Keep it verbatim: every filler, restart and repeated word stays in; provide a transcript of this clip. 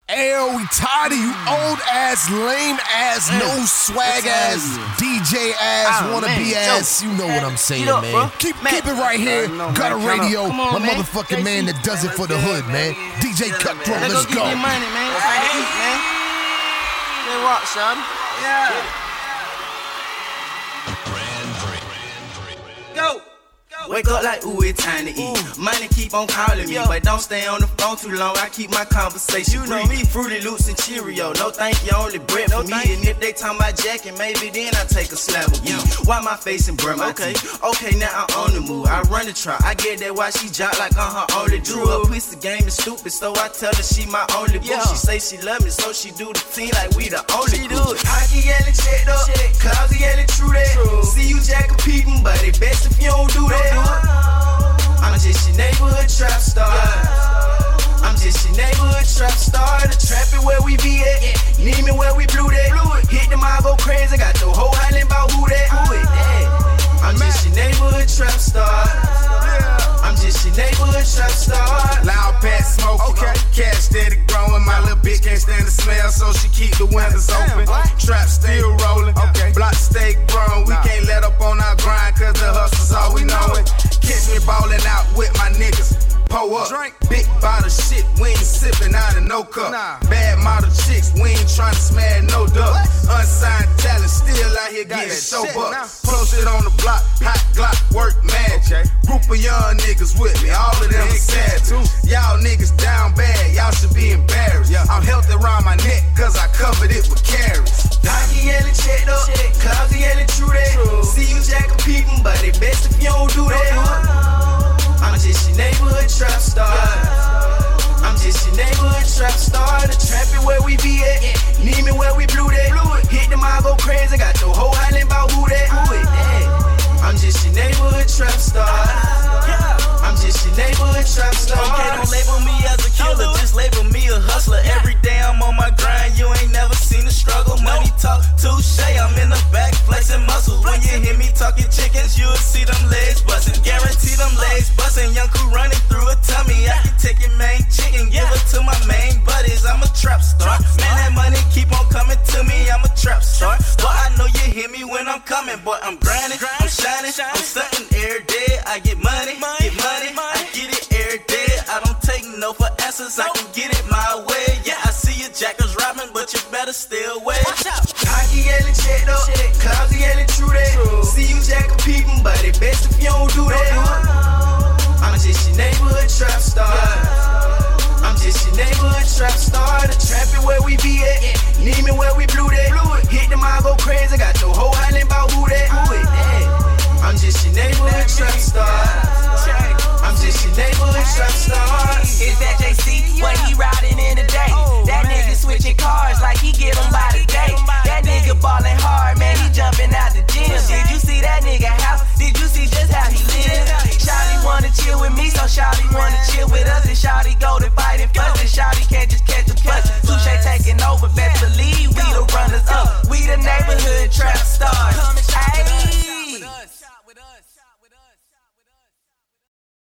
Ayo, we tired of you old ass, lame ass, mm. no swag ass, D J ass, oh, wanna man. be ass. You know what I'm saying, up, man. Keep, man. keep it right here. Know, Gutter Radio, on, my man. motherfucking man that does it for the hood, man. D J Cutthroat, let's, let's go. Let's go get money, man. Let's right. eat, man. Let's rock, son. Yeah. Go. Wake up like, ooh, it's time to eat. Ooh. Money keep on calling me, Yo. but don't stay on the phone too long. I keep my conversation You know me. Fruity Loops and Cheerio. No thank you, only bread no for me. And if they talking about jacking, maybe then I take a slab of you. Why my face and burn my okay. teeth? Okay, now I'm on the move. I run the trap. I get that why she jock like on her only drew. Her pussy game is stupid, so I tell her she my only boo. She say she love me, so she do the team like we the only she do it. I can yell and checked up, clouds yelling true that. True. See you jack competing, but it best if you don't do that. I'm just your neighborhood trap star. I'm just your neighborhood trap star. The trapping where we be at, need me where we blew that. Hit them, I go crazy. Got the whole island about who that. Who it that? I'm just your neighborhood trap star. I'm just your neighborhood trap star. Loud pat smoke, okay. Cash steady growing. My little bitch can't stand the smell, so she keep the windows open. Trap still rolling, okay. Block stay growing. We can't let up on our grind, cause the hustle's all we knowin'. Catch me ballin' out with my niggas. Pull up, drink. Big bottle shit, we ain't sippin' out of no cup. Nah. Bad model chicks, we ain't tryna smash no duck. Unsigned talent, still out here getting show bucks. Posted on the block, hot Glock, work magic. Okay. Group of young niggas with me, all of them sad too. Y'all niggas down bad, y'all should be embarrassed. Yeah. I'm healthy around my neck, cause I covered it with carrots. I can yell and checked up,